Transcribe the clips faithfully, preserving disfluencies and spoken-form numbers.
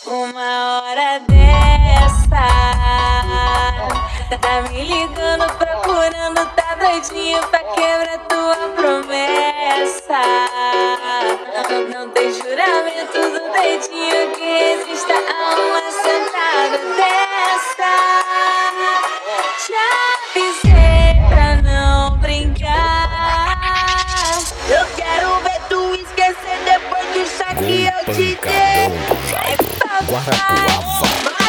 Uma hora dessa, tá me ligando, procurando, tá doidinho pra quebrar tua promessa. Não, não tem juramento do dedinho que resista a uma sentada dessa. Já avisei pra não brincar. Eu quero ver tu esquecer depois que isso aqui eu te dei. Guarapuava,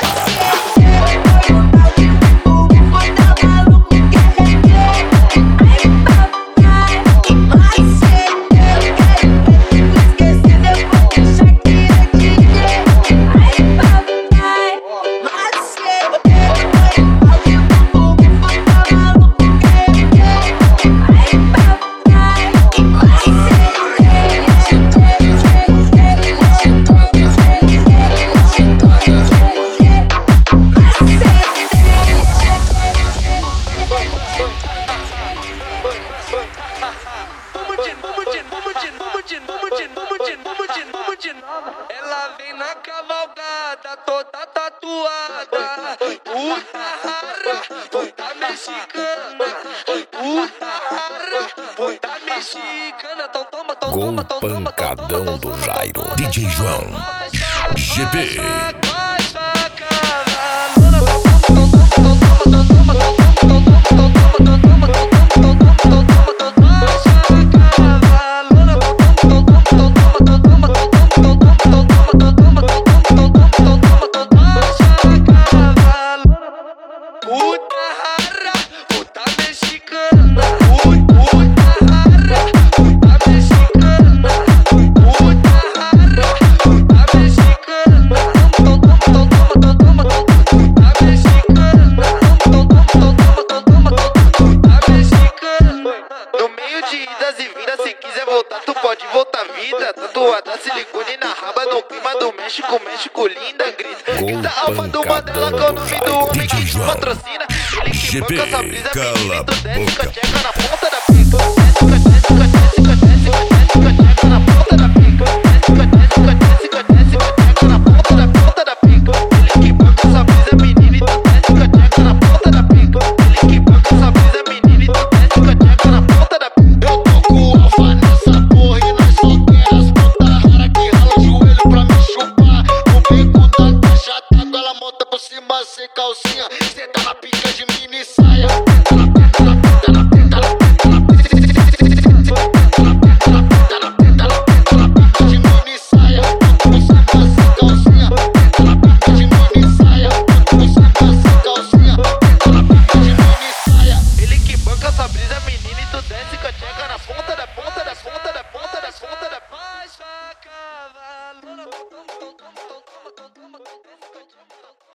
ela vem na cavalgada, toda tatuada. Puta rara, puta mexicana. Puta rara, puta mexicana. Então toma, então gol toma, então toma, então pancadão toma, do então Jairo. toma. D J João G P. Puta rara, puta mexicana. Puta rara, puta mexicana. Puta rara, puta mexicana. Toma, toma, toma, toma, puta mexicana. Toma, toma, toma, puta mexicana. No meio de idas e vindas, se quiser voltar, tu pode voltar vida. Tatuada silicone na raba, no clima do México, México linda, grita. Grita a alma do Mandela, que é o nome do homem que te patrocina. Ele que banca essa brisa, menino, tu desce com a tcheca na ponta da pica. Desce com a desce com a desce com a desce com a desce com a tcheca na ponta da pica. Desce com a desce com a desce com a desce com a tcheca na ponta da ponta da pica. Ele que banca essa brisa, menino, e tu desce com a tcheca na ponta da pica. Ele que banca essa brisa, menino, e tu desce com a tcheca na ponta da pica. Eu tô com o alfa nessa porra e nós só quer as putas raras que rala o joelho pra me chupar. No beco da caixa d'água, ela monta por cima sem calcinha. Cê tá na pica de mini saia. Ele que banca essa brisa, menina, e tu desce com a tcheca na ponta da ponta da ponta da ponta da ponta da baixa cavalo.